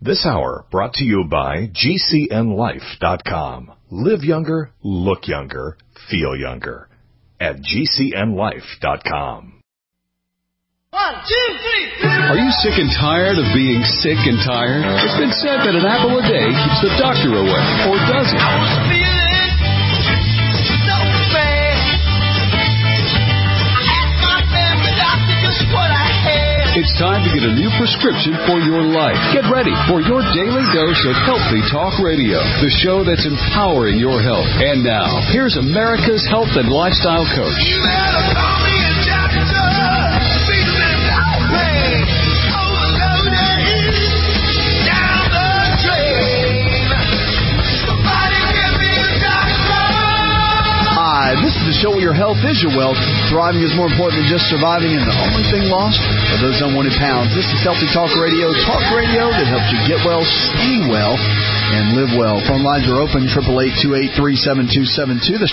This hour brought to you by GCNLife.com. Live younger, look younger, feel younger. At GCNLife.com. 1, 2, 3. Are you sick and tired of being sick and tired? It's been said that an apple a day keeps the doctor away, or does it? I was feeling so bad. I asked my family doctor just what I had. It's time to get a new prescription for your life. Get ready for your daily dose of Healthy Talk Radio, the show that's empowering your health. And now, here's America's health and lifestyle coach. You better call me a doctor. This is the show where your health is your wealth. Thriving is more important than just surviving, and the only thing lost are those unwanted pounds. This is Healthy Talk Radio that helps you get well, stay well, and live well. Phone lines are open, 888-283-7272. That's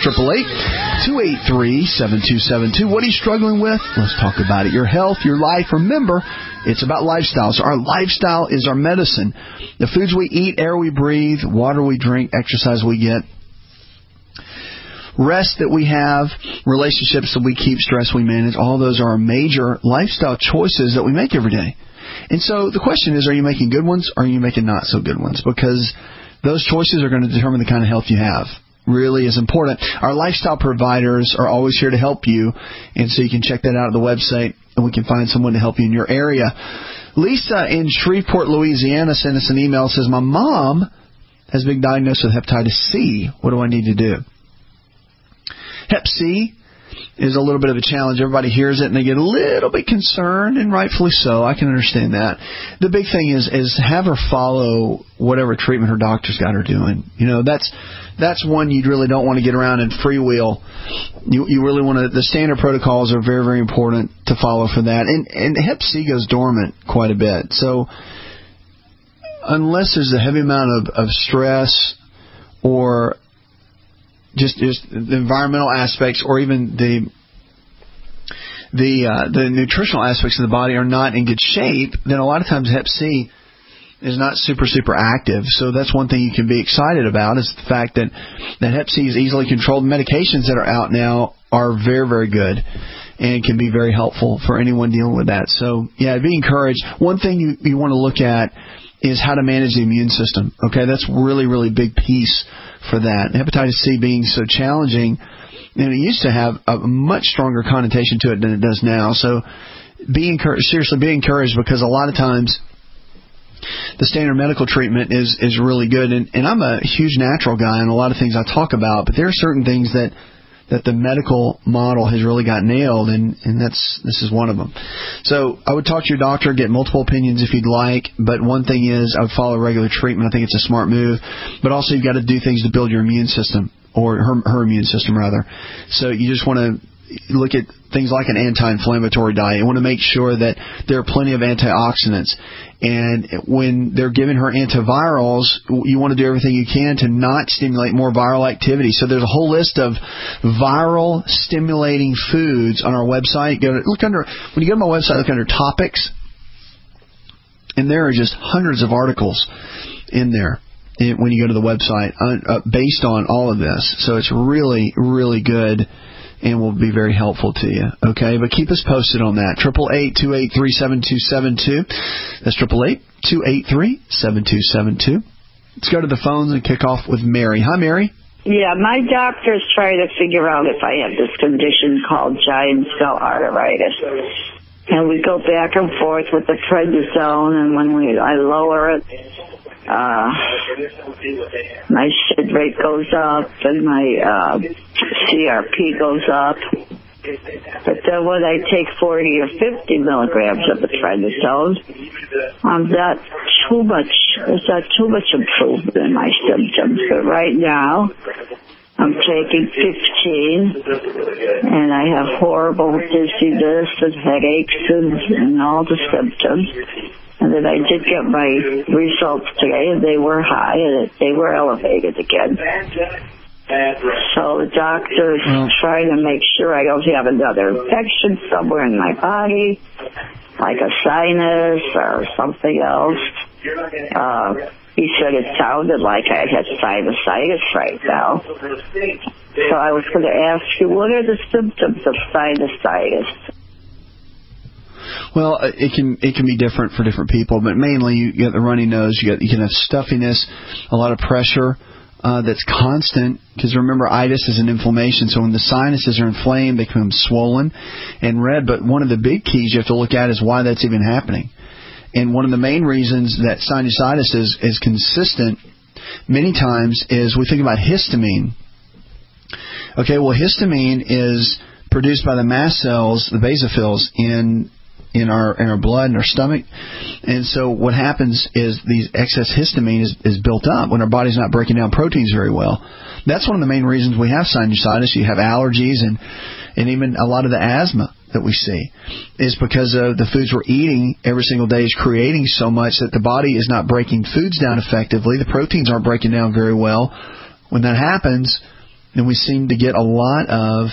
888-283-7272. What are you struggling with? Let's talk about it. Your health, your life. Remember, it's about lifestyle. So our lifestyle is our medicine. The foods we eat, air we breathe, water we drink, exercise we get, rest that we have, relationships that we keep, stress we manage, all those are our major lifestyle choices that we make every day. And so the question is, are you making good ones or are you making not so good ones? Because those choices are going to determine the kind of health you have. Really is important. Our lifestyle providers are always here to help you, and so you can check that out at the website, and we can find someone to help you in your area. Lisa in Shreveport, Louisiana sent us an email. Says, my mom has been diagnosed with hepatitis C. What do I need to do? Hep C is a little bit of a challenge. Everybody hears it and they get a little bit concerned, and rightfully so. I can understand that. The big thing is have her follow whatever treatment her doctor's got her doing. You know, that's one you really don't want to get around and freewheel. You really want to. The standard protocols are very, very important to follow for that. And Hep C goes dormant quite a bit. So unless there's a heavy amount of stress or just the environmental aspects, or even the nutritional aspects of the body are not in good shape, then a lot of times Hep C is not super active. So that's one thing you can be excited about, is the fact that Hep C is easily controlled. Medications that are out now are very, very good and can be very helpful for anyone dealing with that. So, yeah, be encouraged. One thing you want to look at is how to manage the immune system. Okay, that's really, really big piece for that. Hepatitis C being so challenging, and it used to have a much stronger connotation to it than it does now. So be encouraged, seriously be encouraged, because a lot of times the standard medical treatment is really good. And I'm a huge natural guy in a lot of things I talk about, but there are certain things that the medical model has really got nailed, and this is one of them. So I would talk to your doctor, get multiple opinions if you'd like, but one thing is I would follow regular treatment. I think it's a smart move. But also you've got to do things to build your immune system, or her immune system rather. So you just want to look at things like an anti-inflammatory diet. You want to make sure that there are plenty of antioxidants. And when they're giving her antivirals, you want to do everything you can to not stimulate more viral activity. So there's a whole list of viral stimulating foods on our website. When you go to my website, look under topics, and there are just hundreds of articles in there when you go to the website based on all of this. So it's really, really good and will be very helpful to you. Okay, but keep us posted on that. 888-283-7272. That's 888-283-7272. Let's go to the phones and kick off with Mary. Hi, Mary. Yeah, my doctor's trying to figure out if I have this condition called giant cell arteritis. And we go back and forth with the prednisone, and when I lower it, my SID rate goes up and my CRP goes up. But then when I take 40 or 50 milligrams of the prednisone, there's not too much improvement in my symptoms. But right now, I'm taking 15, and I have horrible dizziness and headaches and all the symptoms. And then I did get my results today, and they were high, and they were elevated again. So the doctor's trying to make sure I don't have another infection somewhere in my body, like a sinus or something else. He said it sounded like I had sinusitis right now. So I was going to ask you, what are the symptoms of sinusitis? Well, it can be different for different people, but mainly you get the runny nose, you can have stuffiness, a lot of pressure that's constant, because remember, itis is an inflammation, so when the sinuses are inflamed, they become swollen and red. But one of the big keys you have to look at is why that's even happening. And one of the main reasons that sinusitis is consistent many times is we think about histamine. Okay, well, histamine is produced by the mast cells, the basophils, in our blood and our stomach. And so what happens is these excess histamine is built up when our body's not breaking down proteins very well. That's one of the main reasons we have sinusitis. You have allergies and even a lot of the asthma that we see is because of the foods we're eating every single day is creating so much that the body is not breaking foods down effectively. The proteins aren't breaking down very well. When that happens, then we seem to get a lot of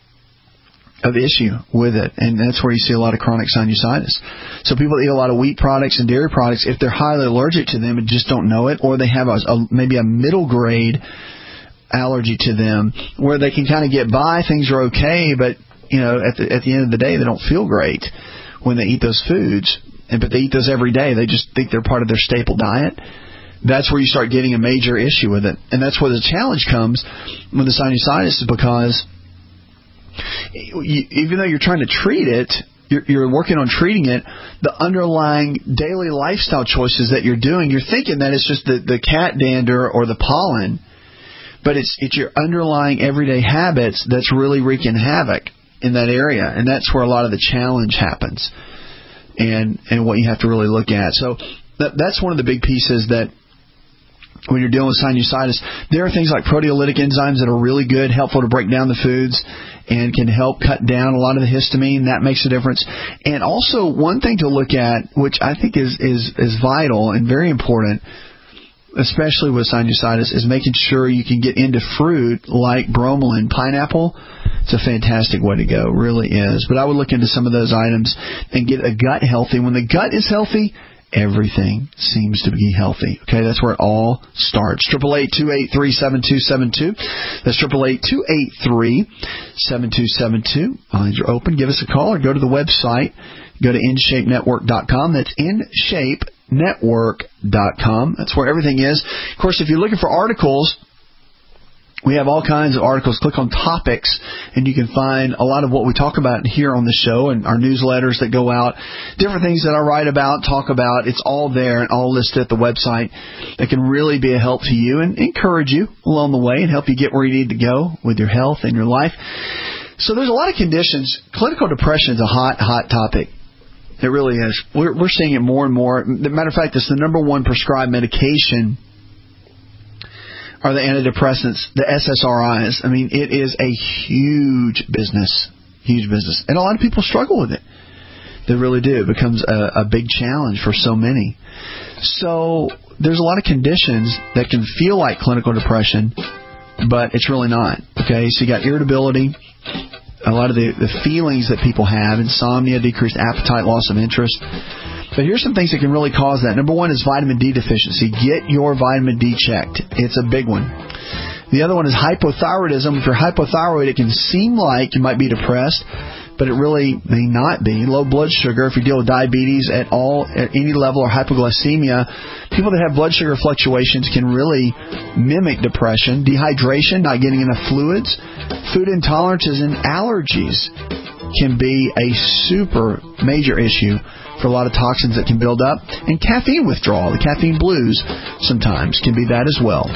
issue with it, and that's where you see a lot of chronic sinusitis. So people that eat a lot of wheat products and dairy products, if they're highly allergic to them and just don't know it, or they have maybe a middle grade allergy to them where they can kind of get by, things are okay, but at the end of the day they don't feel great when they eat those foods, but they eat those every day. They just think they're part of their staple diet. That's where you start getting a major issue with it, and that's where the challenge comes with the sinusitis, is because even though you're trying to treat it, you're working on treating it, the underlying daily lifestyle choices that you're doing, you're thinking that it's just the cat dander or the pollen, but it's your underlying everyday habits that's really wreaking havoc in that area, and that's where a lot of the challenge happens, and what you have to really look at. So that's one of the big pieces that when you're dealing with sinusitis, there are things like proteolytic enzymes that are really good, helpful to break down the foods and can help cut down a lot of the histamine. That makes a difference. And also one thing to look at, which I think is vital and very important, especially with sinusitis, is making sure you can get into fruit like bromelain. Pineapple, it's a fantastic way to go, really is. But I would look into some of those items and get a gut healthy. When the gut is healthy, everything seems to be healthy. Okay, that's where it all starts. 888-283-7272. That's 888-283-7272. Lines are open. Give us a call or go to the website. Go to InShapeNetwork.com. That's InShapeNetwork.com. That's where everything is. Of course, if you're looking for articles, we have all kinds of articles. Click on topics, and you can find a lot of what we talk about here on the show and our newsletters that go out, different things that I write about, talk about. It's all there and all listed at the website that can really be a help to you and encourage you along the way and help you get where you need to go with your health and your life. So there's a lot of conditions. Clinical depression is a hot topic. It really is. We're seeing it more and more. As a matter of fact, it's the number one prescribed medication are the antidepressants, the SSRIs. I mean, it is a huge business. And a lot of people struggle with it. They really do. It becomes a big challenge for so many. So there's a lot of conditions that can feel like clinical depression, but it's really not. Okay, so you got irritability, a lot of the feelings that people have, insomnia, decreased appetite, loss of interest. But here's some things that can really cause that. Number one is vitamin D deficiency. Get your vitamin D checked. It's a big one. The other one is hypothyroidism. If you're hypothyroid, it can seem like you might be depressed, but it really may not be. Low blood sugar, if you deal with diabetes at any level, or hypoglycemia, people that have blood sugar fluctuations can really mimic depression. Dehydration, not getting enough fluids. Food intolerances and allergies can be a super major issue for a lot of toxins that can build up. And caffeine withdrawal, the caffeine blues sometimes can be that as well.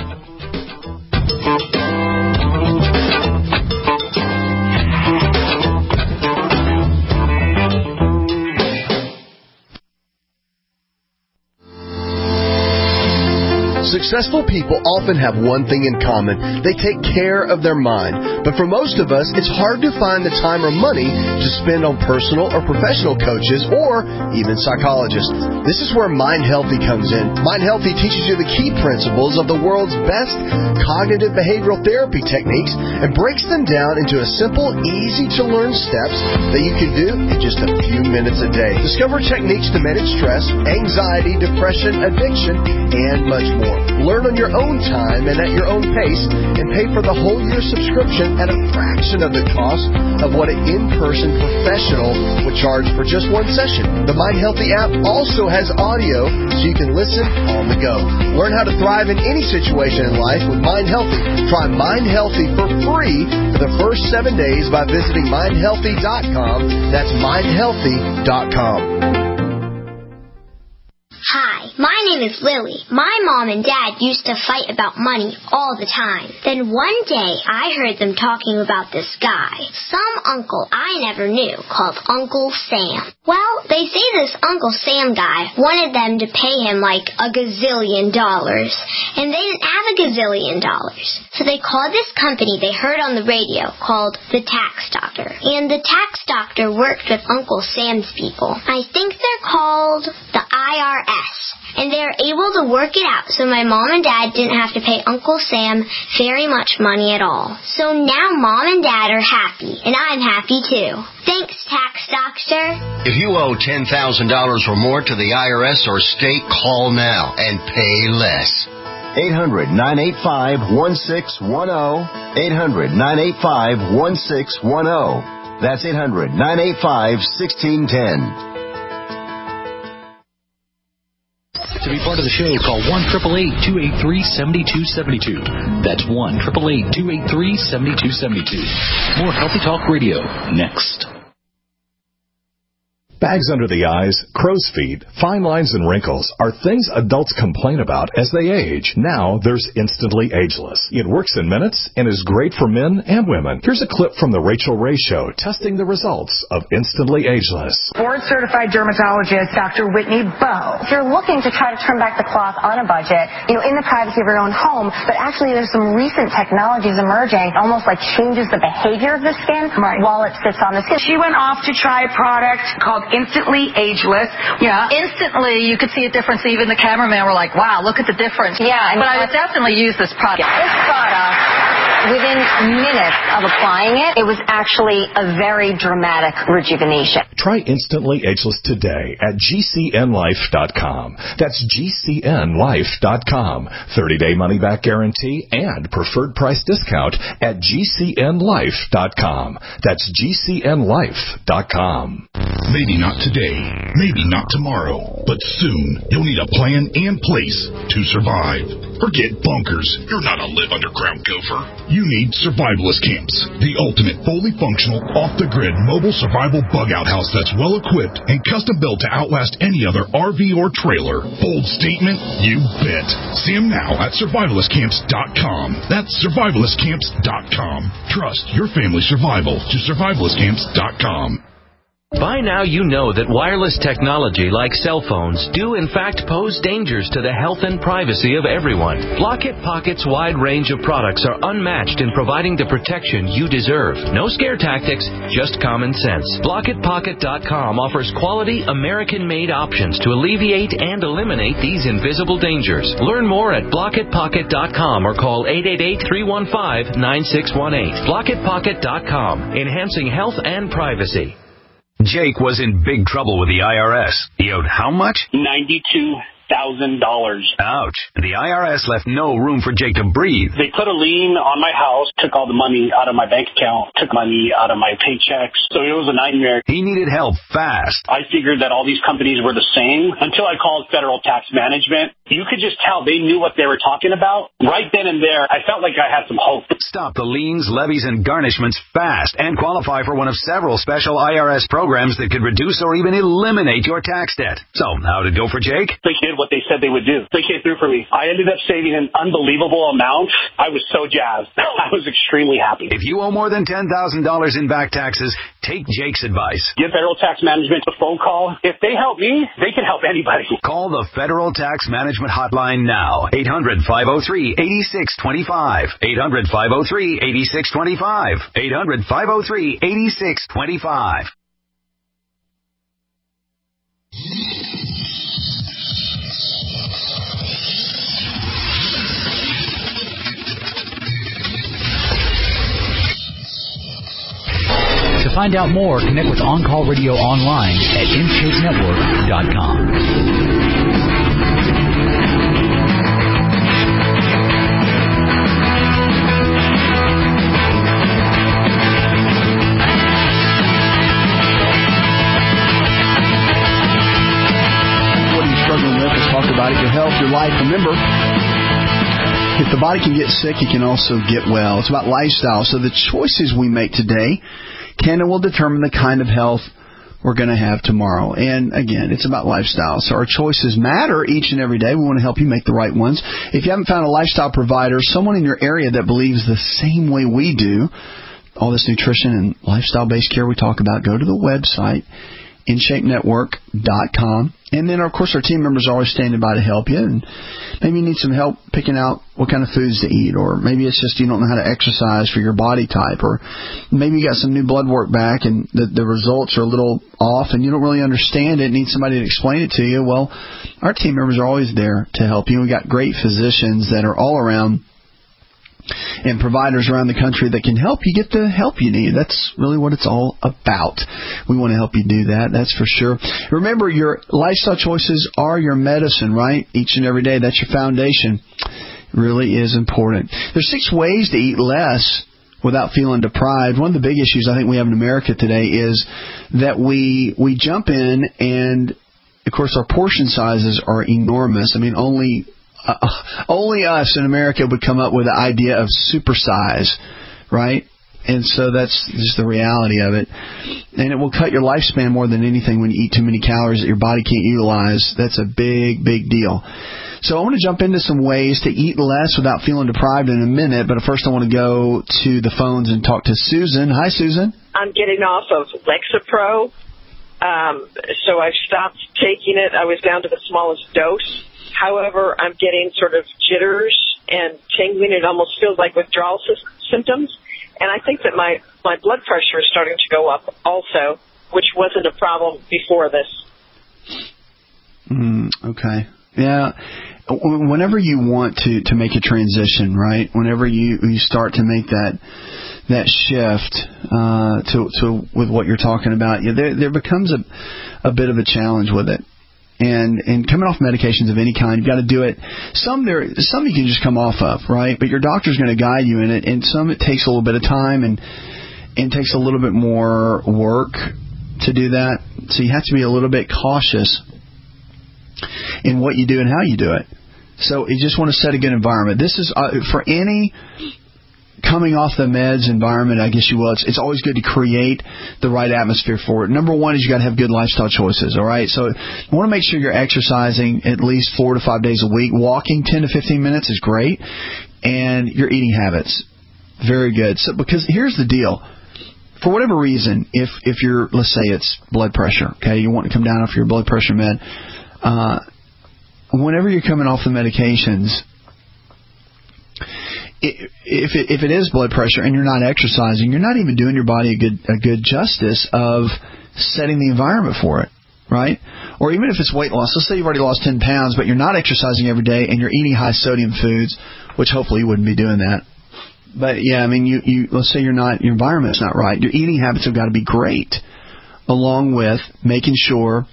Successful people often have one thing in common. They take care of their mind. But for most of us, it's hard to find the time or money to spend on personal or professional coaches or even psychologists. This is where Mind Healthy comes in. Mind Healthy teaches you the key principles of the world's best cognitive behavioral therapy techniques and breaks them down into a simple, easy-to-learn steps that you can do in just a few minutes a day. Discover techniques to manage stress, anxiety, depression, addiction, and much more. Learn on your own time and at your own pace, and pay for the whole year subscription at a fraction of the cost of what an in-person professional would charge for just one session. The Mind Healthy app also has audio, so you can listen on the go. Learn how to thrive in any situation in life with Mind Healthy. Try Mind Healthy for free for the first 7 days by visiting mindhealthy.com. That's mindhealthy.com. Hi, my name is Lily. My mom and dad used to fight about money all the time. Then one day, I heard them talking about this guy, some uncle I never knew, called Uncle Sam. Well, they say this Uncle Sam guy wanted them to pay him like $1 gazillion, and they didn't have $1 gazillion. So they called this company they heard on the radio called the Tax Doctor. And the Tax Doctor worked with Uncle Sam's people. I think they're called the IRS. And they're able to work it out so my mom and dad didn't have to pay Uncle Sam very much money at all. So now mom and dad are happy, and I'm happy too. Thanks, Tax Doctor. If you owe $10,000 or more to the IRS or state, call now and pay less. 800-985-1610. 800-985-1610. That's 800-985-1610. To be part of the show, call 1-888-283-7272. That's 1-888-283-7272. More Healthy Talk Radio next. Bags under the eyes, crow's feet, fine lines, and wrinkles are things adults complain about as they age. Now there's Instantly Ageless. It works in minutes and is great for men and women. Here's a clip from the Rachel Ray Show testing the results of Instantly Ageless. Board-certified dermatologist Dr. Whitney Bowe. If you're looking to try to trim back the cloth on a budget, in the privacy of your own home, but actually there's some recent technologies emerging, almost like changes the behavior of the skin while it sits on the skin. She went off to try a product called Instantly Ageless. Yeah. Instantly, you could see a difference. Even the cameraman were like, wow, look at the difference. Yeah. But I would definitely use this product. This product, within minutes of applying it, it was actually a very dramatic rejuvenation. Try Instantly Ageless today at GCNlife.com. That's GCNlife.com. 30-day money-back guarantee and preferred price discount at GCNlife.com. That's GCNlife.com. Maybe not today, maybe not tomorrow, but soon you'll need a plan and place to survive. Forget bunkers. You're not a live underground gopher. You need Survivalist Camps, the ultimate fully functional, off-the-grid mobile survival bug-out house that's well-equipped and custom-built to outlast any other RV or trailer. Bold statement? You bet. See them now at survivalistcamps.com. That's survivalistcamps.com. Trust your family's survival to survivalistcamps.com. By now you know that wireless technology like cell phones do in fact pose dangers to the health and privacy of everyone. Block-It Pocket's wide range of products are unmatched in providing the protection you deserve. No scare tactics, just common sense. BlockItPocket.com offers quality American-made options to alleviate and eliminate these invisible dangers. Learn more at BlockItPocket.com or call 888-315-9618. BlockItPocket.com, enhancing health and privacy. Jake was in big trouble with the IRS. He owed how much? $92,000. Ouch. The IRS left no room for Jake to breathe. They put a lien on my house, took all the money out of my bank account, took money out of my paychecks. So it was a nightmare. He needed help fast. I figured that all these companies were the same until I called Federal Tax Management. You could just tell they knew what they were talking about. Right then and there, I felt like I had some hope. Stop the liens, levies, and garnishments fast and qualify for one of several special IRS programs that could reduce or even eliminate your tax debt. So, how'd it go for Jake? They did what they said they would do. They came through for me. I ended up saving an unbelievable amount. I was so jazzed. I was extremely happy. If you owe more than $10,000 in back taxes, Take Jake's advice. Give Federal Tax Management a phone call. If they help me, they can help anybody. Call the Federal Tax Management Hotline now. 800-503-8625. 800-503-8625. 800-503-8625. To find out more, connect with On Call Radio online at InShapeNetwork.com. About it, your health, your life. Remember, if the body can get sick, it can also get well. It's about lifestyle. So the choices we make today can and will determine the kind of health we're going to have tomorrow. And again, it's about lifestyle. So our choices matter each and every day. We want to help you make the right ones. If you haven't found a lifestyle provider, someone in your area that believes the same way we do, all this nutrition and lifestyle-based care we talk about, go to the website, InShapeNetwork.com. And then, of course, our team members are always standing by to help you. And maybe you need some help picking out what kind of foods to eat. Or maybe it's just you don't know how to exercise for your body type. Or maybe you got some new blood work back and the results are a little off and you don't really understand it and need somebody to explain it to you. Well, our team members are always there to help you. We got great physicians that are all around and providers around the country that can help you get the help you need. That's really what it's all about. We want to help you do that, that's for sure. Remember, your lifestyle choices are your medicine, right? Each and every day, that's your foundation. It really is important. There's 6 ways to eat less without feeling deprived. One of the big issues I think we have in America today is that we jump in and, of course, our portion sizes are enormous. I mean, only us in America would come up with the idea of supersize, right? And so that's just the reality of it. And it will cut your lifespan more than anything when you eat too many calories that your body can't utilize. That's a big, big deal. So I want to jump into some ways to eat less without feeling deprived in a minute. But first I want to go to the phones and talk to Susan. Hi, Susan. I'm getting off of Lexapro. So I've stopped taking it. I was down to the smallest dose. However, I'm getting sort of jitters and tingling. It almost feels like withdrawal symptoms. And I think that my blood pressure is starting to go up also, which wasn't a problem before this. Okay. Yeah. Whenever you want to make a transition, right? Whenever you start to make that shift to with what you're talking about, there becomes a bit of a challenge with it. And coming off medications of any kind, you've got to do it. Some you can just come off of, right? But your doctor's going to guide you in it. And some it takes a little bit of time and takes a little bit more work to do that. So you have to be a little bit cautious in what you do and how you do it. So you just want to set a good environment. This is for any coming off the meds environment, I guess you will. It's always good to create the right atmosphere for it. Number one is you got to have good lifestyle choices, all right? So you want to make sure you're exercising at least 4 to 5 days a week. Walking 10 to 15 minutes is great. And your eating habits, very good. So because here's the deal. For whatever reason, if you're, let's say it's blood pressure, okay, you want to come down off your blood pressure med, whenever you're coming off the medications, if it is blood pressure and you're not exercising, you're not even doing your body a good justice of setting the environment for it, right? Or even if it's weight loss, let's say you've already lost 10 pounds, but you're not exercising every day and you're eating high sodium foods, which hopefully you wouldn't be doing that. But yeah, I mean, you let's say your environment's not right. Your eating habits have got to be great, along with making sure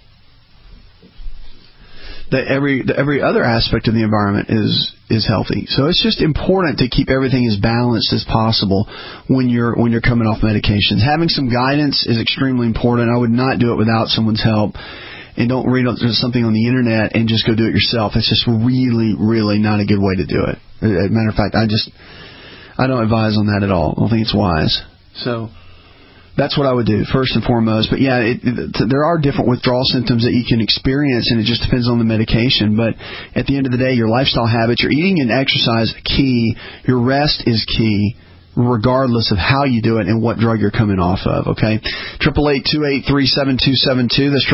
that every other aspect of the environment is healthy. So it's just important to keep everything as balanced as possible when you're coming off medications. Having some guidance is extremely important. I would not do it without someone's help. And don't read something on the internet and just go do it yourself. It's just really, really not a good way to do it. As a matter of fact, I don't advise on that at all. I don't think it's wise. So that's what I would do, first and foremost. But yeah, there are different withdrawal symptoms that you can experience, and it just depends on the medication. But at the end of the day, your lifestyle habits, your eating and exercise, key. Your rest is key. regardless of how you do it and what drug you're coming off of, okay? 888-283-7272. That's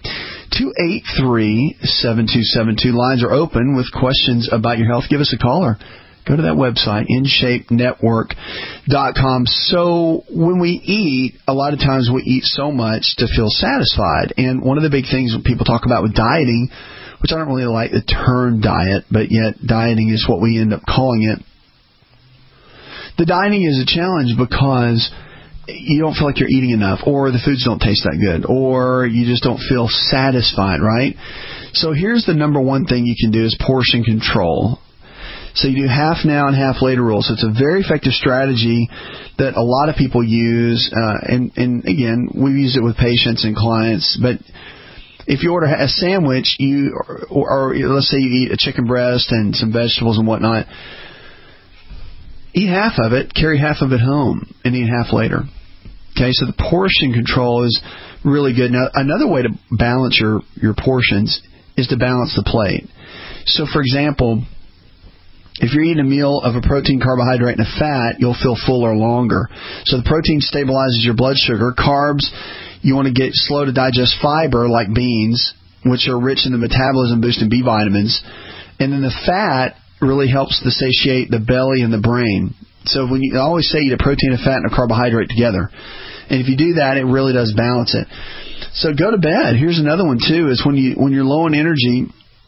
888-283-7272. Lines are open with questions about your health. Give us a call or go to that website, InShapeNetwork.com. So when we eat, a lot of times we eat so much to feel satisfied. And one of the big things that people talk about with dieting, which I don't really like the term diet, but yet dieting is what we end up calling it. The dieting is a challenge because you don't feel like you're eating enough, or the foods don't taste that good, or you just don't feel satisfied, right? So here's the number one thing you can do is portion control. So you do half now and half later rule. So it's a very effective strategy that a lot of people use. And again, we use it with patients and clients. But if you order a sandwich, or let's say you eat a chicken breast and some vegetables and whatnot, eat half of it, carry half of it home, and eat half later. Okay, so the portion control is really good. Now, another way to balance your portions is to balance the plate. So, for example, if you're eating a meal of a protein, carbohydrate, and a fat, you'll feel fuller longer. So the protein stabilizes your blood sugar. Carbs, you want to get slow to digest fiber like beans, which are rich in the metabolism boosting B vitamins. And then the fat really helps to satiate the belly and the brain. So when I always say eat a protein, a fat, and a carbohydrate together. And if you do that, it really does balance it. So go to bed. Here's another one too, is when you're low on energy,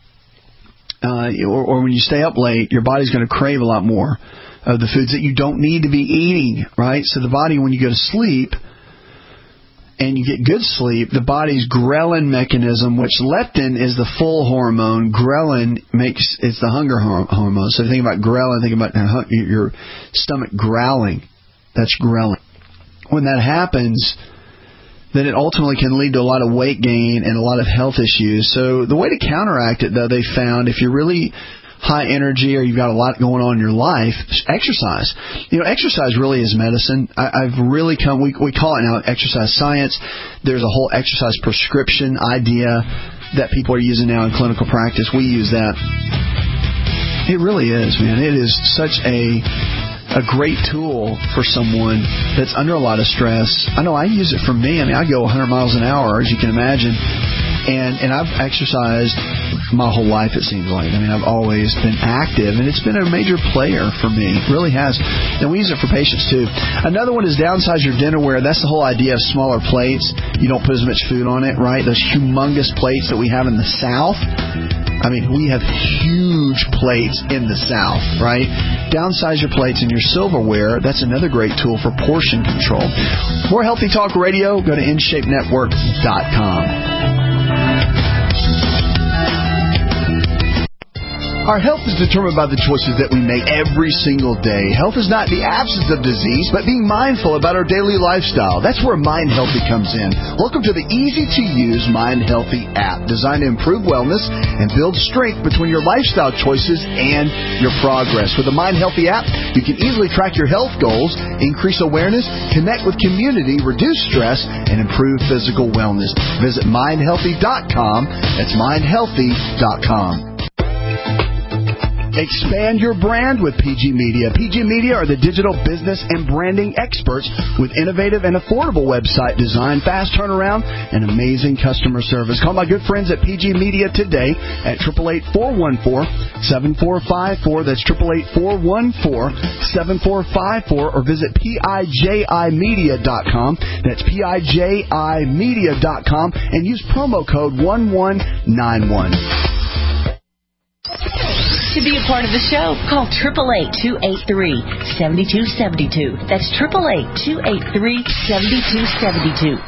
or when you stay up late, your body's going to crave a lot more of the foods that you don't need to be eating, right? So the body, when you go to sleep and you get good sleep, the body's ghrelin mechanism, which leptin is the full hormone, ghrelin it's the hunger hormone. So think about ghrelin, think about your stomach growling. That's ghrelin. When that happens, then it ultimately can lead to a lot of weight gain and a lot of health issues. So the way to counteract it, though, they found, if you're really high energy or you've got a lot going on in your life, exercise. Exercise really is medicine. I've really come, we call it now exercise science. There's a whole exercise prescription idea that people are using now in clinical practice. We use that. It really is, man. It is such a great tool for someone that's under a lot of stress. I know I use it for me. I go 100 miles an hour, as you can imagine. And I've exercised my whole life, it seems like. I've always been active, and it's been a major player for me. It really has. And we use it for patients, too. Another one is downsize your dinnerware. That's the whole idea of smaller plates. You don't put as much food on it, right? Those humongous plates that we have in the South. We have huge plates in the South, right? Downsize your plates and your silverware. That's another great tool for portion control. More Healthy Talk Radio. Go to InShapeNetwork.com. Our health is determined by the choices that we make every single day. Health is not the absence of disease, but being mindful about our daily lifestyle. That's where Mind Healthy comes in. Welcome to the easy-to-use Mind Healthy app, designed to improve wellness and build strength between your lifestyle choices and your progress. With the Mind Healthy app, you can easily track your health goals, increase awareness, connect with community, reduce stress, and improve physical wellness. Visit MindHealthy.com. That's MindHealthy.com. Expand your brand with PG Media. PG Media are the digital business and branding experts with innovative and affordable website design, fast turnaround, and amazing customer service. Call my good friends at PG Media today at 888-414-7454. That's 888-414-7454, or visit PIJImedia.com. That's PIJImedia.com, and use promo code 1191. To be a part of the show, call 888-283-7272. That's 888-283-7272.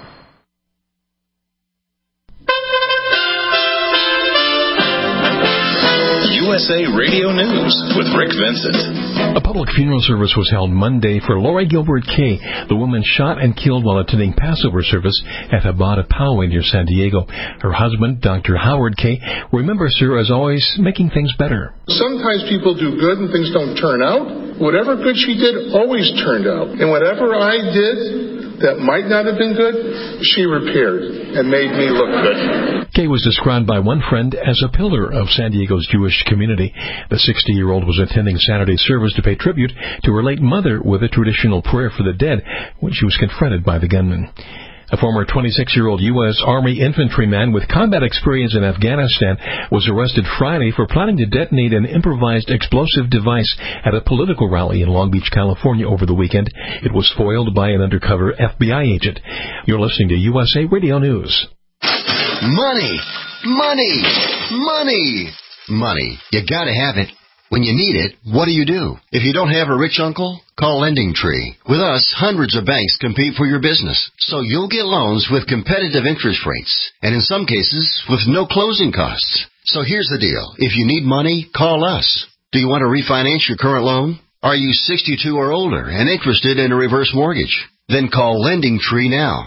USA Radio News with Rick Vincent. A public funeral service was held Monday for Lori Gilbert Kay, the woman shot and killed while attending Passover service at Habad Poway near San Diego. Her husband, Dr. Howard Kay, remembers her as always making things better. Sometimes people do good and things don't turn out. Whatever good she did always turned out. And whatever I did that might not have been good, she repaired and made me look good. Kay was described by one friend as a pillar of San Diego's Jewish community. The 60-year-old was attending Saturday service to pay tribute to her late mother with a traditional prayer for the dead when she was confronted by the gunman. A former 26-year-old U.S. Army infantryman with combat experience in Afghanistan was arrested Friday for planning to detonate an improvised explosive device at a political rally in Long Beach, California over the weekend. It was foiled by an undercover FBI agent. You're listening to USA Radio News. Money, money, money, money. You gotta have it. When you need it, what do? If you don't have a rich uncle, call Lending Tree. With us, hundreds of banks compete for your business, so you'll get loans with competitive interest rates, and in some cases, with no closing costs. So here's the deal. If you need money, call us. Do you want to refinance your current loan? Are you 62 or older and interested in a reverse mortgage? Then call Lending Tree now.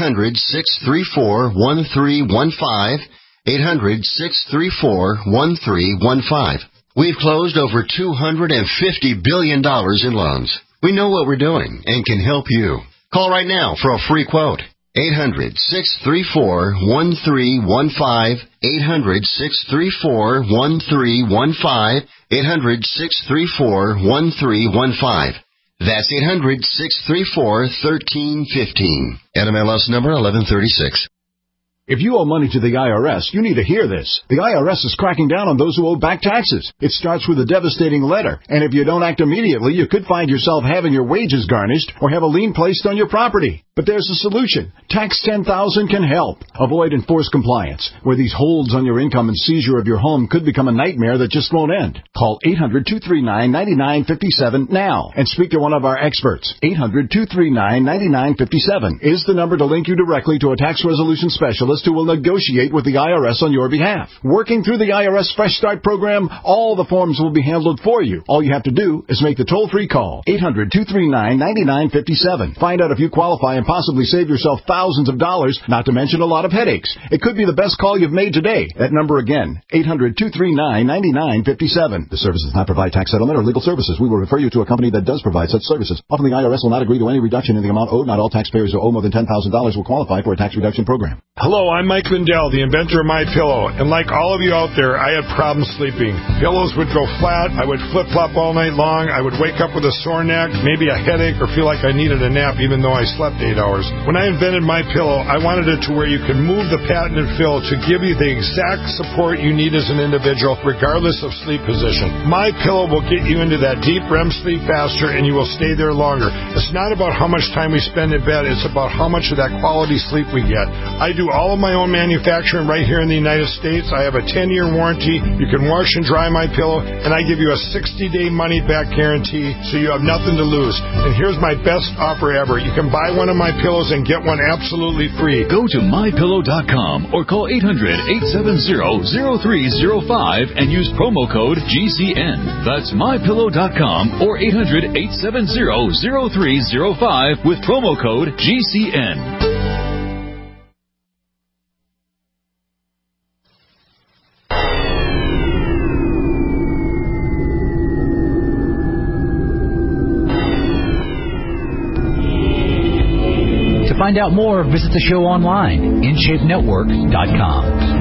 800-634-1315. 800-634-1315. We've closed over $250 billion in loans. We know what we're doing and can help you. Call right now for a free quote. 800-634-1315. 800-634-1315. 800-634-1315. That's 800-634-1315. NMLS number 1136. If you owe money to the IRS, you need to hear this. The IRS is cracking down on those who owe back taxes. It starts with a devastating letter, and if you don't act immediately, you could find yourself having your wages garnished or have a lien placed on your property. But there's a solution. Tax 10,000 can help. Avoid enforced compliance, where these holds on your income and seizure of your home could become a nightmare that just won't end. Call 800-239-9957 now and speak to one of our experts. 800-239-9957 is the number to link you directly to a tax resolution specialist who will negotiate with the IRS on your behalf. Working through the IRS Fresh Start program, all the forms will be handled for you. All you have to do is make the toll-free call. 800-239-9957. Find out if you qualify and possibly save yourself thousands of dollars, not to mention a lot of headaches. It could be the best call you've made today. That number again, 800-239-9957. The service does not provide tax settlement or legal services. We will refer you to a company that does provide such services. Often the IRS will not agree to any reduction in the amount owed. Not all taxpayers who owe more than $10,000 will qualify for a tax reduction program. Hello, I'm Mike Lindell, the inventor of MyPillow, and like all of you out there, I had problems sleeping. Pillows would go flat, I would flip-flop all night long, I would wake up with a sore neck, maybe a headache, or feel like I needed a nap even though I slept 8 hours. When I invented MyPillow, I wanted it to where you could move the patented fill to give you the exact support you need as an individual, regardless of sleep position. MyPillow will get you into that deep REM sleep faster, and you will stay there longer. It's not about how much time we spend in bed, it's about how much of that quality sleep we get. I do all of my own manufacturing right here in the United States. I have a 10-year warranty. You can wash and dry MyPillow, and I give you a 60-day money-back guarantee, so you have nothing to lose. And here's my best offer ever. You can buy one of my pillows and get one absolutely free. Go to MyPillow.com or call 800-870-0305 and use promo code GCN. That's MyPillow.com or 800-870-0305 with promo code GCN. To find out more, visit the show online, InShapeNetwork.com.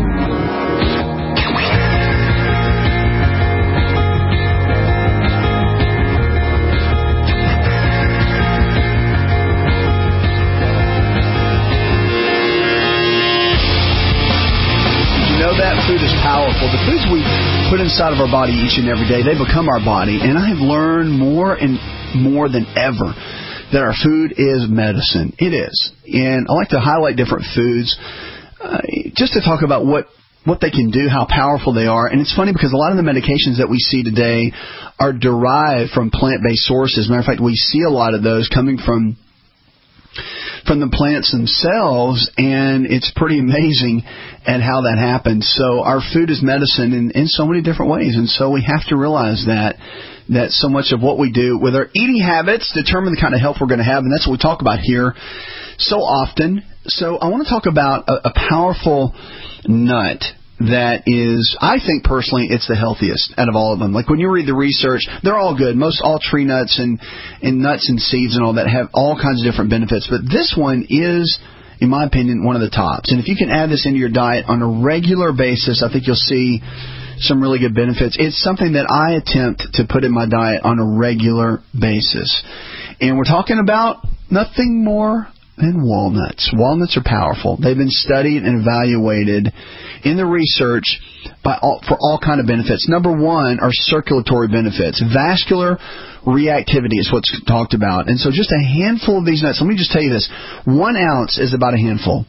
Food is powerful. The foods we put inside of our body each and every day, they become our body. And I have learned more and more than ever that our food is medicine. It is. And I like to highlight different foods just to talk about what they can do, how powerful they are. And it's funny because a lot of the medications that we see today are derived from plant-based sources. Matter of fact, we see a lot of those coming from the plants themselves, and it's pretty amazing at how that happens. So our food is medicine in so many different ways, and so we have to realize that so much of what we do with our eating habits determine the kind of health we're going to have, and that's what we talk about here so often. So I want to talk about a powerful nut that is, I think personally, it's the healthiest out of all of them. Like when you read the research, they're all good. Most all tree nuts and nuts and seeds and all that have all kinds of different benefits. But this one is, in my opinion, one of the tops. And if you can add this into your diet on a regular basis, I think you'll see some really good benefits. It's something that I attempt to put in my diet on a regular basis. And we're talking about nothing more than walnuts. Walnuts are powerful. They've been studied and evaluated in the research for all kind of benefits. Number one are circulatory benefits. Vascular reactivity is what's talked about. And so just a handful of these nuts. Let me just tell you this. 1 ounce is about a handful.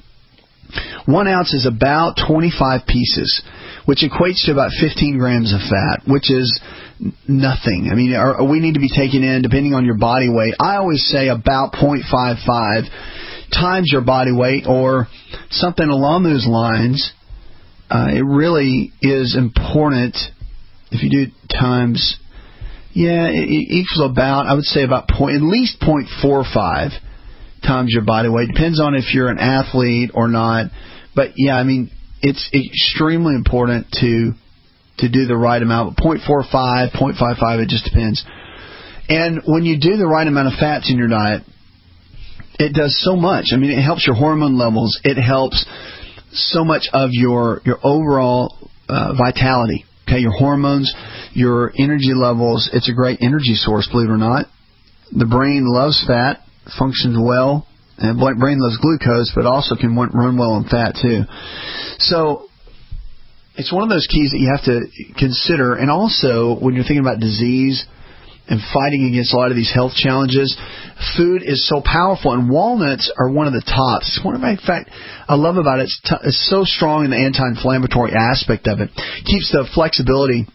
1 ounce is about 25 pieces, which equates to about 15 grams of fat, which is nothing. I mean, we need to be taking in, depending on your body weight, I always say about 0.55 times your body weight or something along those lines. It really is important if you do times, it equals about, I would say about at least 0.45 times your body weight. Depends on if you're an athlete or not. But yeah, I mean, it's extremely important to do the right amount. 0.45, 0.55, it just depends. And when you do the right amount of fats in your diet, it does so much. I mean, it helps your hormone levels. It helps so much of your overall vitality. Okay, your hormones, your energy levels. It's a great energy source, believe it or not. The brain loves fat, functions well, and the brain loves glucose, but also can run well on fat too. So it's one of those keys that you have to consider. And also, when you're thinking about disease and fighting against a lot of these health challenges, food is so powerful, and walnuts are one of the tops. It's one of my, in fact, I love about it. It's so strong in the anti-inflammatory aspect of it. Keeps the flexibility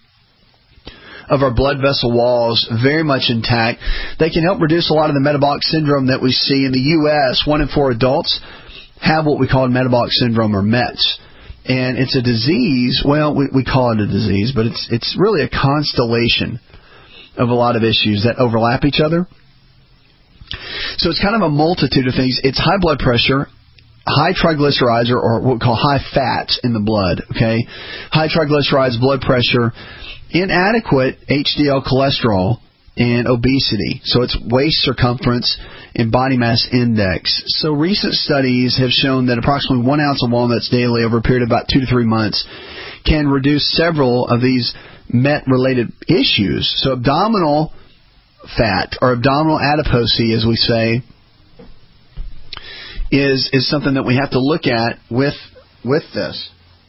of our blood vessel walls very much intact. They can help reduce a lot of the metabolic syndrome that we see in the U.S. 1 in 4 adults have what we call metabolic syndrome, or METS. And it's a disease. Well, we call it a disease, but it's really a constellation of a lot of issues that overlap each other. So it's kind of a multitude of things. It's high blood pressure, high triglycerides, or what we call high fats in the blood, okay? High triglycerides, blood pressure, inadequate HDL cholesterol, and obesity. So it's waist circumference and body mass index. So recent studies have shown that approximately 1 ounce of walnuts daily over a period of about 2 to 3 months can reduce several of these MET-related issues. So abdominal fat, or abdominal adiposity, as we say, is something that we have to look at with this.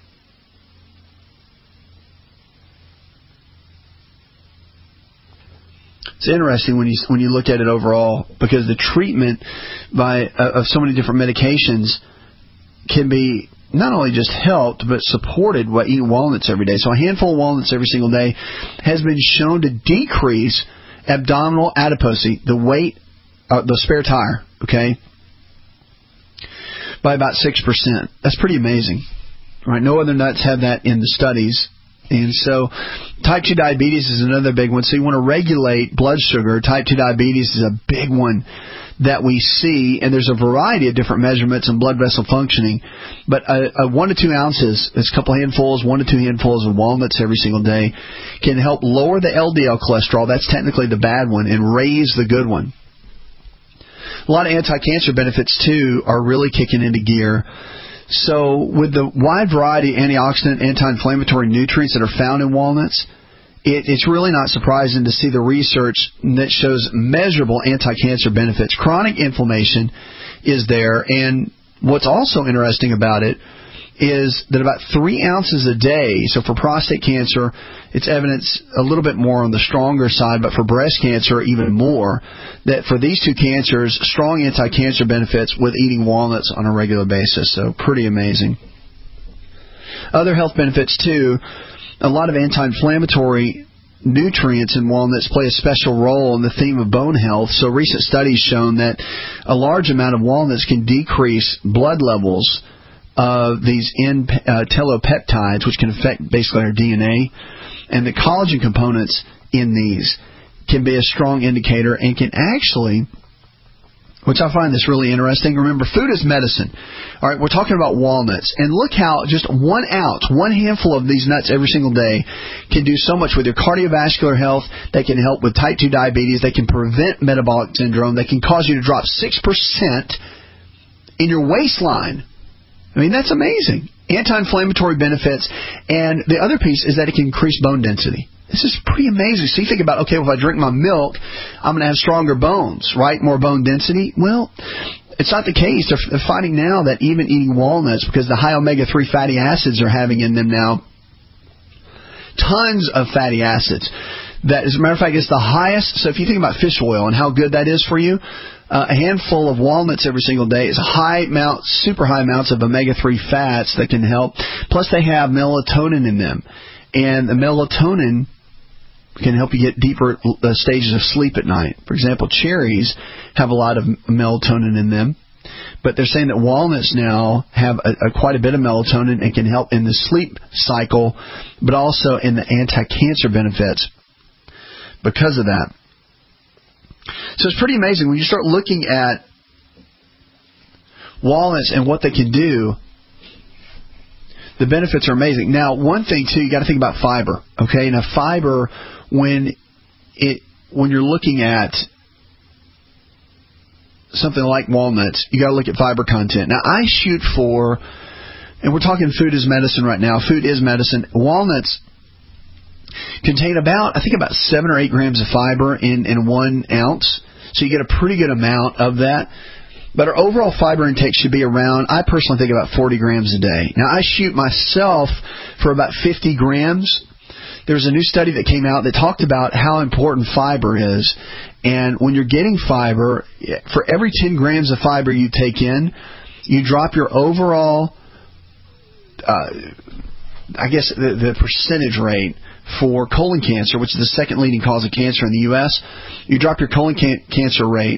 It's interesting when you look at it overall, because the treatment of so many different medications can be not only just helped, but supported by eating walnuts every day. So a handful of walnuts every single day has been shown to decrease abdominal adiposity, the weight, the spare tire, okay, by about 6%. That's pretty amazing, right? No other nuts have that in the studies. And so type 2 diabetes is another big one. So you want to regulate blood sugar. Type 2 diabetes is a big one that we see, and there's a variety of different measurements in blood vessel functioning. But 1 to 2 ounces, it's a couple handfuls, 1 to 2 handfuls of walnuts every single day, can help lower the LDL cholesterol. That's technically the bad one, and raise the good one. A lot of anti-cancer benefits, too, are really kicking into gear. So with the wide variety of antioxidant, anti-inflammatory nutrients that are found in walnuts, it's really not surprising to see the research that shows measurable anti-cancer benefits. Chronic inflammation is there, and what's also interesting about it is that about 3 ounces a day, so for prostate cancer, it's evidence a little bit more on the stronger side, but for breast cancer, even more, that for these two cancers, strong anti-cancer benefits with eating walnuts on a regular basis. So pretty amazing. Other health benefits, too. A lot of anti-inflammatory nutrients in walnuts play a special role in the theme of bone health. So recent studies shown that a large amount of walnuts can decrease blood levels of these telopeptides, which can affect basically our DNA. And the collagen components in these can be a strong indicator and can actually which I find this really interesting. Remember, food is medicine. All right, we're talking about walnuts. And look how just 1 ounce, one handful of these nuts every single day can do so much with your cardiovascular health. They can help with type 2 diabetes. They can prevent metabolic syndrome. They can cause you to drop 6% in your waistline. I mean, that's amazing. Anti-inflammatory benefits. And the other piece is that it can increase bone density. This is pretty amazing. So you think about, okay, well, if I drink my milk, I'm going to have stronger bones, right? More bone density. Well, it's not the case. They're finding now that even eating walnuts, because the high omega-3 fatty acids are having in them now tons of fatty acids. That, as a matter of fact, is the highest. So if you think about fish oil and how good that is for you, a handful of walnuts every single day is super high amounts of omega-3 fats that can help. Plus, they have melatonin in them. And the melatonin can help you get deeper stages of sleep at night. For example, cherries have a lot of melatonin in them. But they're saying that walnuts now have quite a bit of melatonin and can help in the sleep cycle, but also in the anti-cancer benefits because of that. So it's pretty amazing when you start looking at walnuts and what they can do. The benefits are amazing. Now, one thing too, you got to think about fiber. Okay, now fiber, when you're looking at something like walnuts, you got to look at fiber content. Now, I shoot for, and we're talking food is medicine right now. Food is medicine. Walnuts contain about 7 or 8 grams of fiber in 1 ounce. So you get a pretty good amount of that. But our overall fiber intake should be around, I personally think, about 40 grams a day. Now, I shoot myself for about 50 grams. There's a new study that came out that talked about how important fiber is. And when you're getting fiber, for every 10 grams of fiber you take in, you drop your overall, the percentage rate for colon cancer, which is the second leading cause of cancer in the U.S., you drop your colon cancer rate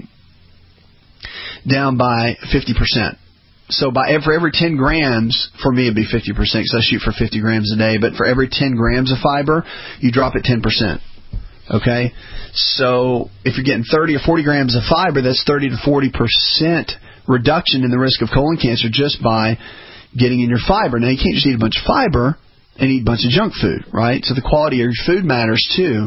down by 50%. So for every 10 grams, for me it'd be 50% because I shoot for 50 grams a day, but for every 10 grams of fiber, you drop it 10%. Okay? So if you're getting 30 or 40 grams of fiber, that's 30 to 40% reduction in the risk of colon cancer just by getting in your fiber. Now, you can't just eat a bunch of fiber and eat a bunch of junk food, right? So the quality of your food matters too.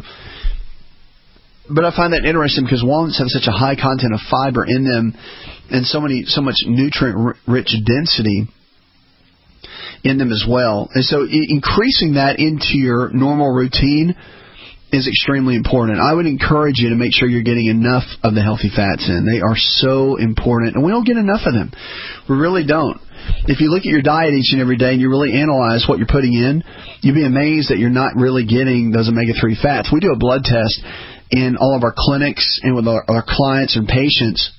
But I find that interesting because walnuts have such a high content of fiber in them and so much nutrient-rich density in them as well. And so increasing that into your normal routine is extremely important. I would encourage you to make sure you're getting enough of the healthy fats in. They are so important, and we don't get enough of them. We really don't. If you look at your diet each and every day and you really analyze what you're putting in, you'd be amazed that you're not really getting those omega-3 fats. We do a blood test in all of our clinics and with our clients and patients,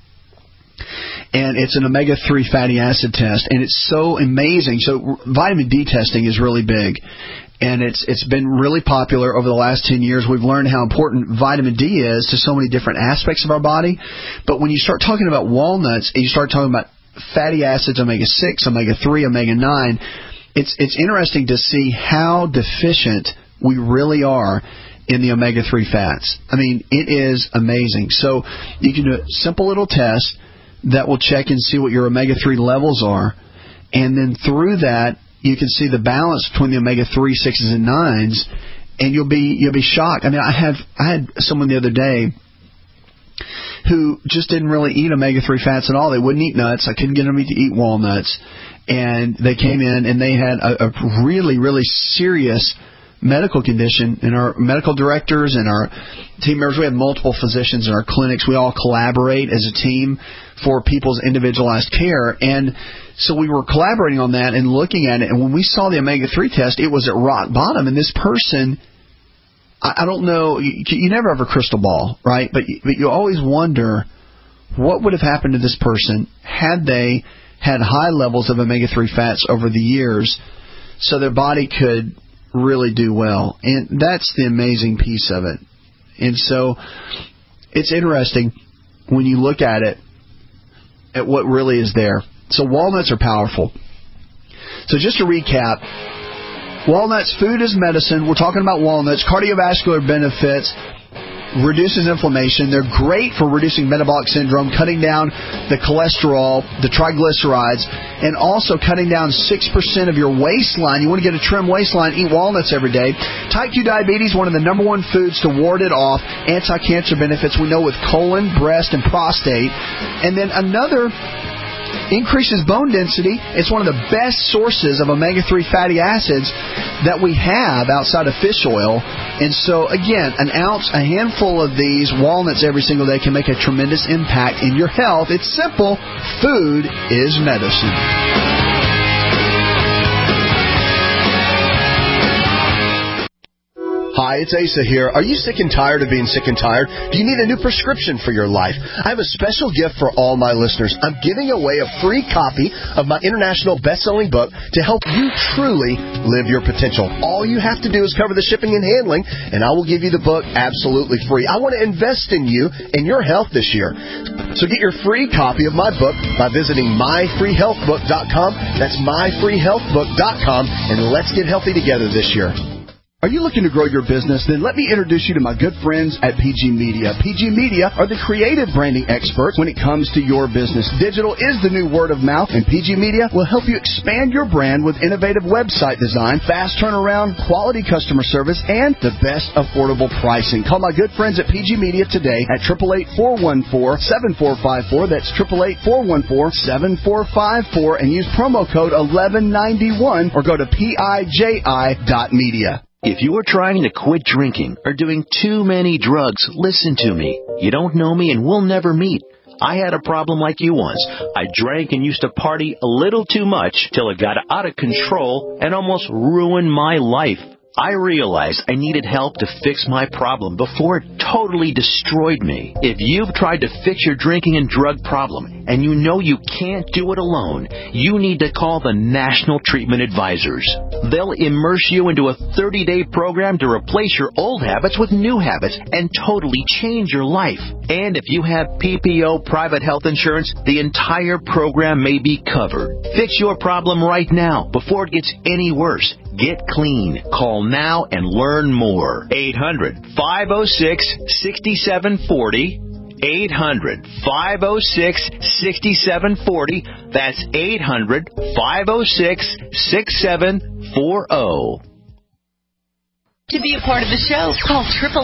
and it's an omega-3 fatty acid test, and it's so amazing. So vitamin D testing is really big, and it's been really popular over the last 10 years. We've learned how important vitamin D is to so many different aspects of our body. But when you start talking about walnuts and you start talking about fatty acids, omega-6, omega-3, omega-9, it's interesting to see how deficient we really are in the omega-3 fats. I mean, it is amazing. So you can do a simple little test that will check and see what your omega-3 levels are, and then through that you can see the balance between the omega-3, 6s, and 9s, and you'll be shocked. I mean, I had someone the other day who just didn't really eat omega-3 fats at all. They wouldn't eat nuts. I couldn't get them to eat walnuts, and they came in and they had a really, really serious medical condition, and our medical directors and our team members, we have multiple physicians in our clinics. We all collaborate as a team for people's individualized care, and so we were collaborating on that and looking at it, and when we saw the omega-3 test, it was at rock bottom, and this person, I don't know, you never have a crystal ball, right? But you always wonder what would have happened to this person had they had high levels of omega-3 fats over the years so their body could really do well. And that's the amazing piece of it. And so it's interesting when you look at it, at what really is there. So walnuts are powerful. So just to recap, walnuts, food is medicine. We're talking about walnuts, cardiovascular benefits, reduces inflammation. They're great for reducing metabolic syndrome, cutting down the cholesterol, the triglycerides, and also cutting down 6% of your waistline. You want to get a trim waistline, eat walnuts every day. Type 2 diabetes, one of the number one foods to ward it off. Anti-cancer benefits we know with colon, breast, and prostate. And then another increases bone density. It's one of the best sources of omega-3 fatty acids that we have outside of fish oil. And so, again, an ounce, a handful of these walnuts every single day can make a tremendous impact in your health. It's simple. Food is medicine. Hi, it's Asa here. Are you sick and tired of being sick and tired? Do you need a new prescription for your life? I have a special gift for all my listeners. I'm giving away a free copy of my international best-selling book to help you truly live your potential. All you have to do is cover the shipping and handling, and I will give you the book absolutely free. I want to invest in you and your health this year. So get your free copy of my book by visiting myfreehealthbook.com. That's myfreehealthbook.com, and let's get healthy together this year. Are you looking to grow your business? Then let me introduce you to my good friends at PG Media. PG Media are the creative branding experts when it comes to your business. Digital is the new word of mouth, and PG Media will help you expand your brand with innovative website design, fast turnaround, quality customer service, and the best affordable pricing. Call my good friends at PG Media today at 888-414-7454. That's 888-414-7454, and use promo code 1191 or go to PIJI.media. If you are trying to quit drinking or doing too many drugs, listen to me. You don't know me and we'll never meet. I had a problem like you once. I drank and used to party a little too much till it got out of control and almost ruined my life. I realized I needed help to fix my problem before it totally destroyed me. If you've tried to fix your drinking and drug problem and you know you can't do it alone, you need to call the National Treatment Advisors. They'll immerse you into a 30-day program to replace your old habits with new habits and totally change your life. And if you have PPO private health insurance, the entire program may be covered. Fix your problem right now before it gets any worse. Get clean. Call now and learn more. 800-506-6740. 800-506-6740. That's 800-506-6740. To be a part of the show, call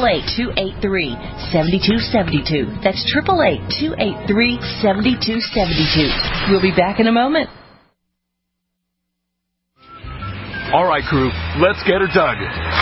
888-283-7272. That's 888-283-7272. We'll be back in a moment. All right, crew, let's get her dug.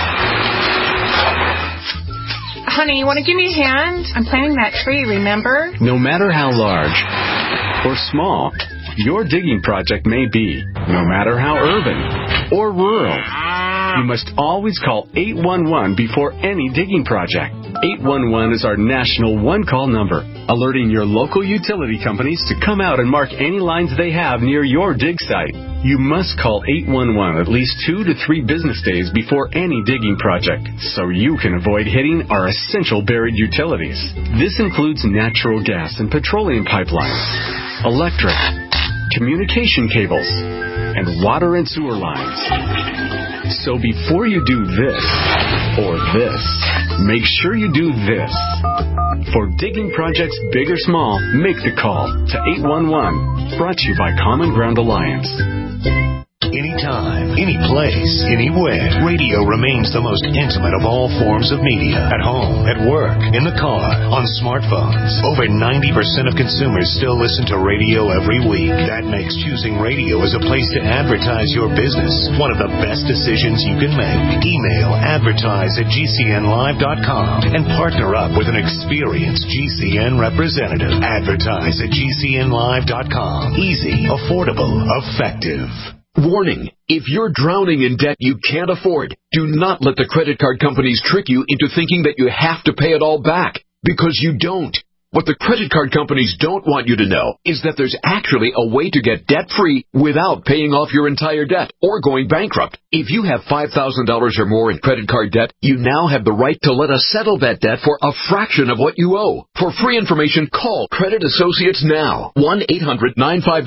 Honey, you want to give me a hand? I'm planting that tree, remember? No matter how large or small your digging project may be, no matter how urban or rural, you must always call 811 before any digging project. 811 is our national one-call number, alerting your local utility companies to come out and mark any lines they have near your dig site. You must call 811 at least 2 to 3 business days before any digging project, so you can avoid hitting our essential buried utilities. This includes natural gas and petroleum pipelines, electric, communication cables, and water and sewer lines. So before you do this or this, make sure you do this. For digging projects big or small, make the call to 811. Brought to you by Common Ground Alliance. Anytime, any place, anywhere, radio remains the most intimate of all forms of media. At home, at work, in the car, on smartphones. Over 90% of consumers still listen to radio every week. That makes choosing radio as a place to advertise your business one of the best decisions you can make. Email advertise@gcnlive.com and partner up with an experienced GCN representative. Advertise at gcnlive.com. Easy, affordable, effective. Warning, if you're drowning in debt you can't afford, do not let the credit card companies trick you into thinking that you have to pay it all back, because you don't. What the credit card companies don't want you to know is that there's actually a way to get debt-free without paying off your entire debt or going bankrupt. If you have $5,000 or more in credit card debt, you now have the right to let us settle that debt for a fraction of what you owe. For free information, call Credit Associates now.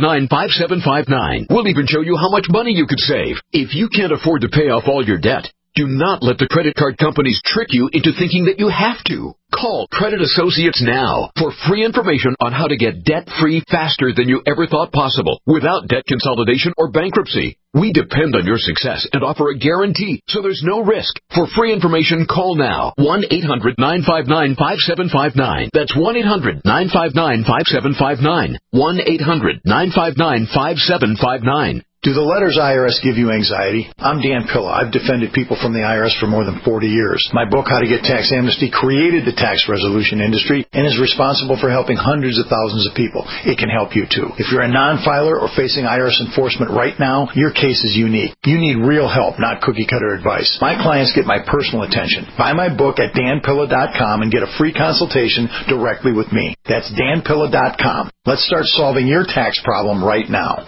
1-800-959-5759. We'll even show you how much money you could save. If you can't afford to pay off all your debt, Do not let the credit card companies trick you into thinking that you have to. Call Credit Associates now for free information on how to get debt-free faster than you ever thought possible without debt consolidation or bankruptcy. We depend on your success and offer a guarantee, so there's no risk. For free information, call now. 1-800-959-5759. That's 1-800-959-5759. 1-800-959-5759. Do the letters IRS give you anxiety? I'm Dan Pilla. I've defended people from the IRS for more than 40 years. My book, How to Get Tax Amnesty, created the tax resolution industry and is responsible for helping hundreds of thousands of people. It can help you too. If you're a non-filer or facing IRS enforcement right now, your case is unique. You need real help, not cookie-cutter advice. My clients get my personal attention. Buy my book at danpilla.com and get a free consultation directly with me. That's danpilla.com. Let's start solving your tax problem right now.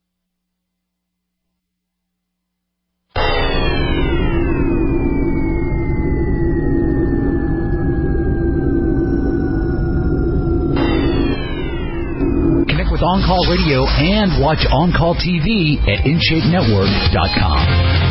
With On Call Radio and watch On Call TV at InShapeNetwork.com.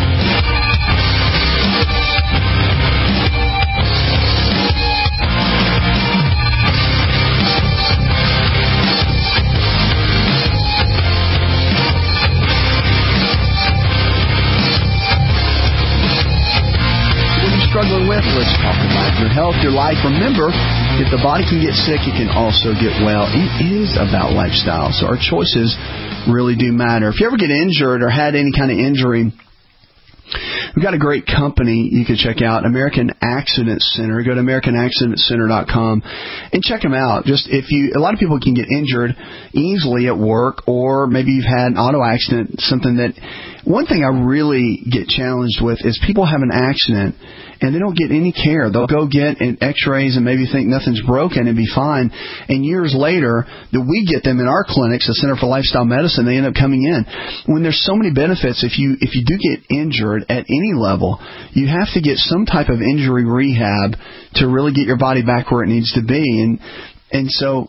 Struggling with, let's talk about your health, your life. Remember, if the body can get sick, it can also get well. It is about lifestyle, so our choices really do matter. If you ever get injured or had any kind of injury, we've got a great company you can check out, American Accident Center. Go to AmericanAccidentCenter.com and check them out. A lot of people can get injured easily at work, or maybe you've had an auto accident, something that. One thing I really get challenged with is people have an accident and they don't get any care. They'll go get x-rays and maybe think nothing's broken and be fine. And years later, that we get them in our clinics, the Center for Lifestyle Medicine, they end up coming in. When there's so many benefits, if you do get injured at any level, you have to get some type of injury rehab to really get your body back where it needs to be. And so,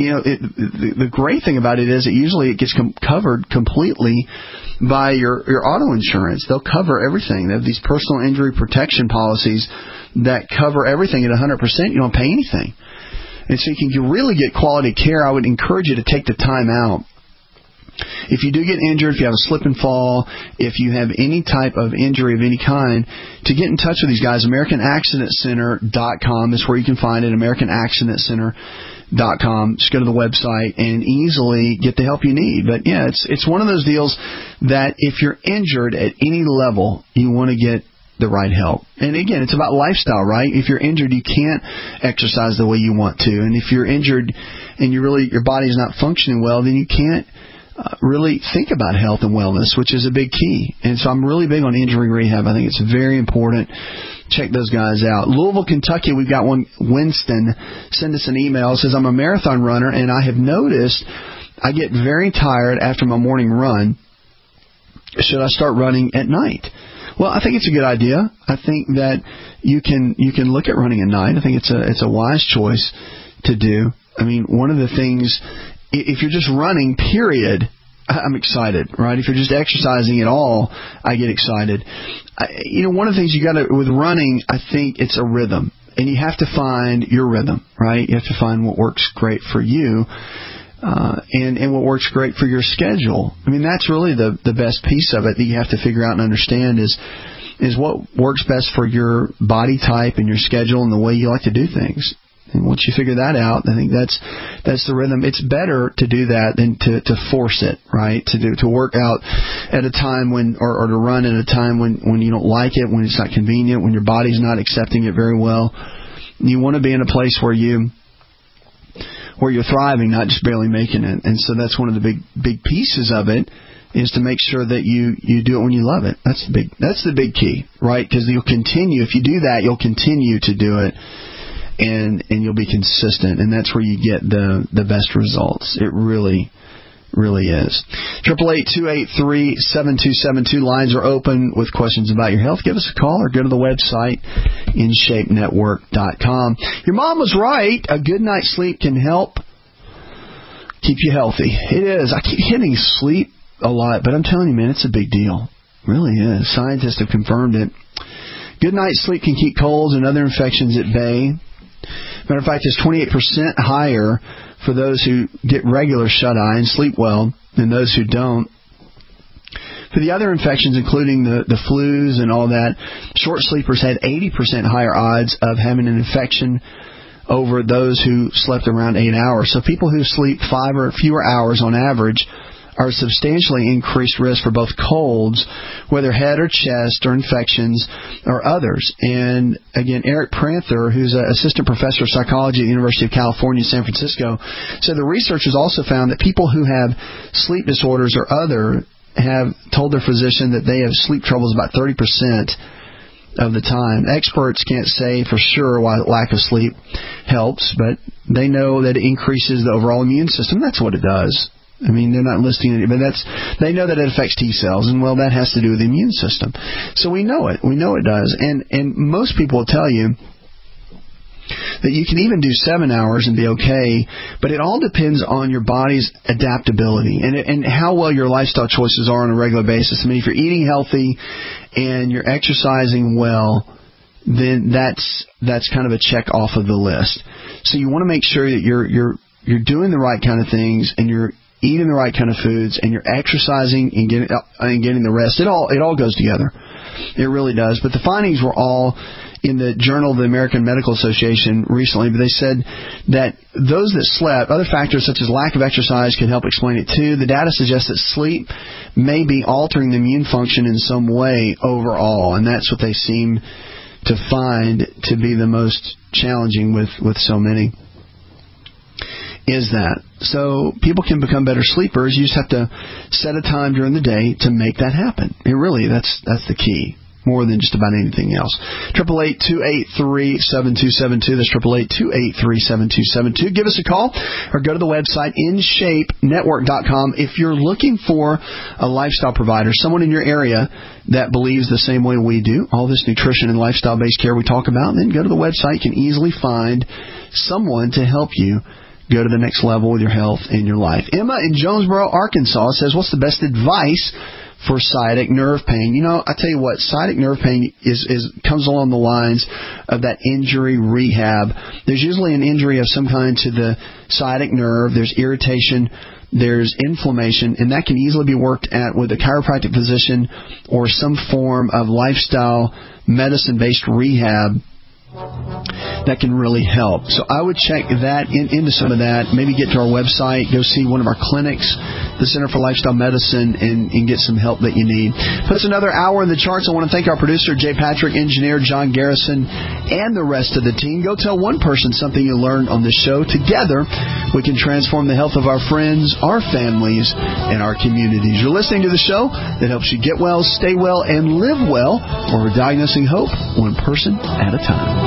the great thing about it is it gets covered completely by your auto insurance. They'll cover everything. They have these personal injury protection policies that cover everything at 100%. You don't pay anything. And so you can really get quality care. I would encourage you to take the time out. If you do get injured, if you have a slip and fall, if you have any type of injury of any kind, to get in touch with these guys, AmericanAccidentCenter.com is where you can find it, AmericanAccidentCenter.com. Just go to the website and easily get the help you need. But yeah, it's one of those deals that if you're injured at any level, you want to get the right help. And again, it's about lifestyle, right? If you're injured, you can't exercise the way you want to. And if you're injured and your body's not functioning well, then you can't really think about health and wellness, which is a big key. And so I'm really big on injury rehab. I think it's very important. Check those guys out. Louisville, Kentucky, we've got one. Winston send us an email. It says, I'm a marathon runner, and I have noticed I get very tired after my morning run. Should I start running at night? Well, I think it's a good idea. I think that you can look at running at night. I think it's a wise choice to do. I mean, one of the things, if you're just running, period, I'm excited, right? If you're just exercising at all, I get excited. One of the things with running, I think it's a rhythm, and you have to find your rhythm, right? You have to find what works great for you, and what works great for your schedule. I mean, that's really the best piece of it that you have to figure out and understand is what works best for your body type and your schedule and the way you like to do things. And once you figure that out, I think that's the rhythm. It's better to do that than to force it, right? To work out at a time or to run at a time when you don't like it, when it's not convenient, when your body's not accepting it very well. You want to be in a place where you're thriving, not just barely making it. And so that's one of the big pieces of it, is to make sure that you do it when you love it. That's the big key, right? Because you'll continue. If you do that, you'll continue to do it. And you'll be consistent, and that's where you get the best results. It really, really is. 888-283-7272. Lines are open with questions about your health. Give us a call or go to the website, InShapeNetwork.com. Your mom was right. A good night's sleep can help keep you healthy. It is. I keep hitting sleep a lot, but I'm telling you, man, it's a big deal. It really is. Scientists have confirmed it. Good night's sleep can keep colds and other infections at bay. Matter of fact, it's 28% higher for those who get regular shut-eye and sleep well than those who don't. For the other infections, including the flus and all that, short sleepers had 80% higher odds of having an infection over those who slept around 8 hours. So people who sleep 5 or fewer hours on average are substantially increased risk for both colds, whether head or chest or infections or others. And again, Eric Pranther, who's an assistant professor of psychology at the University of California, San Francisco, said the researchers also found that people who have sleep disorders or other have told their physician that they have sleep troubles about 30% of the time. Experts can't say for sure why lack of sleep helps, but they know that it increases the overall immune system. That's what it does. I mean, they're not listing it, but they know that it affects T cells, and well, that has to do with the immune system. So we know it. We know it does. And most people will tell you that you can even do 7 hours and be okay, but it all depends on your body's adaptability and how well your lifestyle choices are on a regular basis. I mean, if you're eating healthy and you're exercising well, then that's kind of a check off of the list. So you want to make sure that you're doing the right kind of things and you're eating the right kind of foods and you're exercising and getting the rest. It all goes together. It really does. But the findings were all in the Journal of the American Medical Association recently, but they said that those that slept, other factors such as lack of exercise could help explain it too. The data suggests that sleep may be altering the immune function in some way overall, and that's what they seem to find to be the most challenging with so many. Is that. So people can become better sleepers. You just have to set a time during the day to make that happen. And really, that's the key, more than just about anything else. 888-283-7272. That's 888-283-7272. Give us a call or go to the website InShapeNetwork.com. If you're looking for a lifestyle provider, someone in your area that believes the same way we do, all this nutrition and lifestyle-based care we talk about, then go to the website. You can easily find someone to help you go to the next level with your health and your life. Emma in Jonesboro, Arkansas says, what's the best advice for sciatic nerve pain? You know, I tell you what, sciatic nerve pain comes along the lines of that injury rehab. There's usually an injury of some kind to the sciatic nerve. There's irritation. There's inflammation, and that can easily be worked at with a chiropractic physician or some form of lifestyle medicine-based rehab that can really help. So I would check that into some of that. Maybe get to our website, go see one of our clinics, the Center for Lifestyle Medicine, and get some help that you need. Puts another hour in the charts. I want to thank our producer, Jay Patrick, engineer John Garrison, and the rest of the team. Go tell one person something you learned on this show. Together, we can transform the health of our friends, our families, and our communities. You're listening to the show that helps you get well, stay well, and live well, where we're diagnosing hope one person at a time.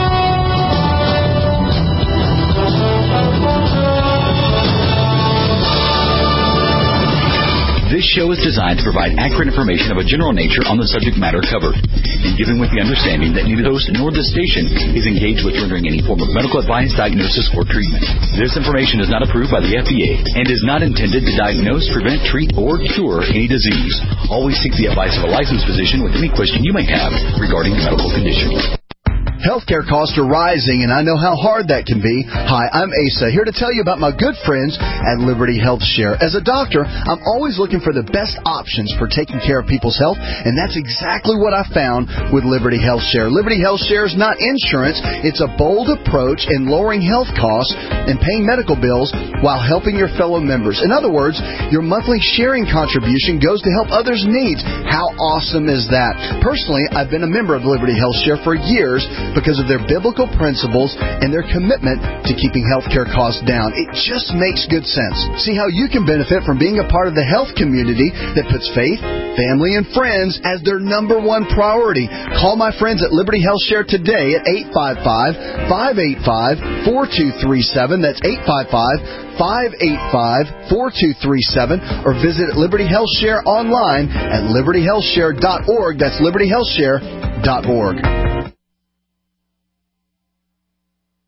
This show is designed to provide accurate information of a general nature on the subject matter covered, and given with the understanding that neither the host nor the station is engaged with rendering any form of medical advice, diagnosis, or treatment. This information is not approved by the FDA and is not intended to diagnose, prevent, treat, or cure any disease. Always seek the advice of a licensed physician with any question you may have regarding a medical condition. Healthcare costs are rising, and I know how hard that can be. Hi, I'm Asa, here to tell you about my good friends at Liberty Health Share. As a doctor, I'm always looking for the best options for taking care of people's health, and that's exactly what I found with Liberty Health Share. Liberty Health Share is not insurance. It's a bold approach in lowering health costs and paying medical bills while helping your fellow members. In other words, your monthly sharing contribution goes to help others' needs. How awesome is that? Personally, I've been a member of Liberty Health Share for years because of their biblical principles and their commitment to keeping healthcare costs down. It just makes good sense. See how you can benefit from being a part of the health community that puts faith, family, and friends as their number one priority. Call my friends at Liberty Health Share today at 855-585-4237. That's 855-585-4237, or visit Liberty Health Share online at libertyhealthshare.org. That's libertyhealthshare.org.